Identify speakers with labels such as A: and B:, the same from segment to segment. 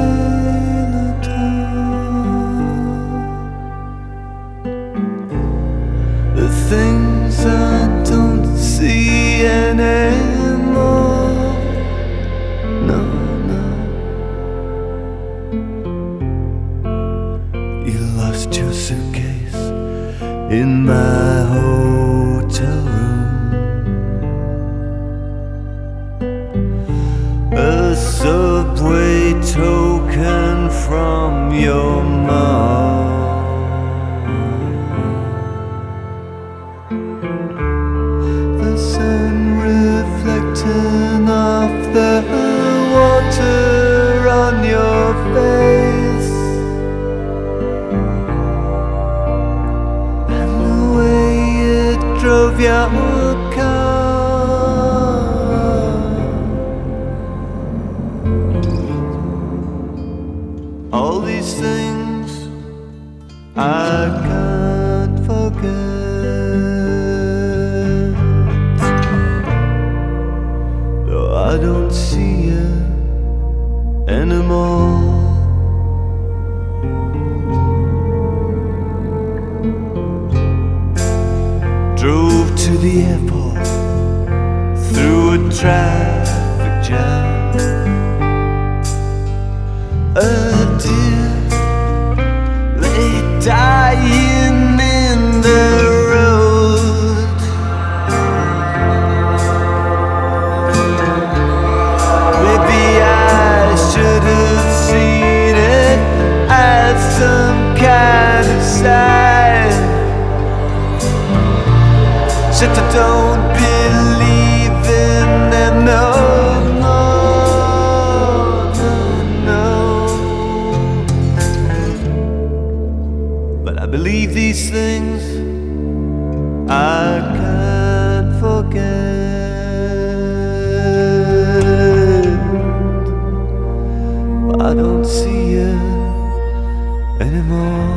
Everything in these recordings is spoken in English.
A: The things I don't see anymore. No, no. You lost your suitcase in my hotel room. A subway token from your mom. The sun reflecting off the water on your face, and the way it drove your car. All these things I can't forget, though I don't see you anymore. Drove to the airport through a traffic jam. A deer lay dying in the road. Maybe I should have seen it as some kind of sign. Except I don't believe in them no more, no. But I believe these things I can't forget. But I don't see you anymore.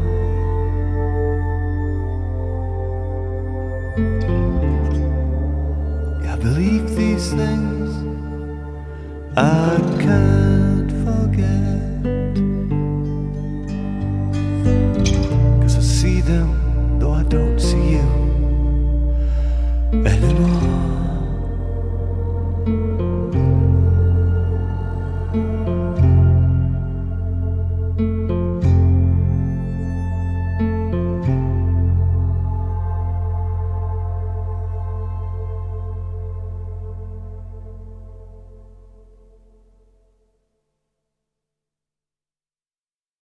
A: I believe these things I can't forget.